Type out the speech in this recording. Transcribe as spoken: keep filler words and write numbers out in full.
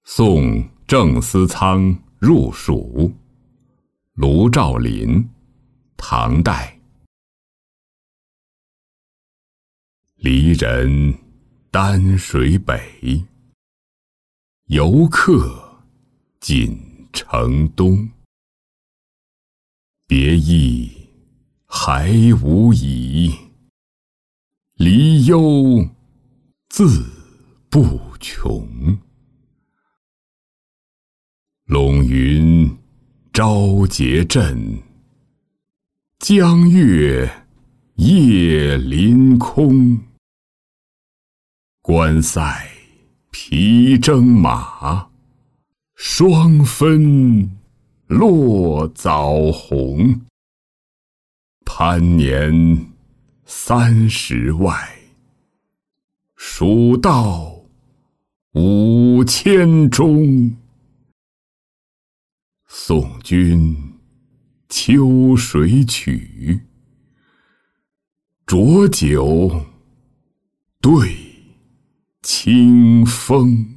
送郑思仓入蜀。卢照邻，唐代。离人丹水北，游客锦城东。别意还无已，离忧自不穷。陇云朝结阵，江月夜临空。关塞披征马，双分落枣红。攀年三十外，蜀道五千中。送君秋水曲，浊酒对清风。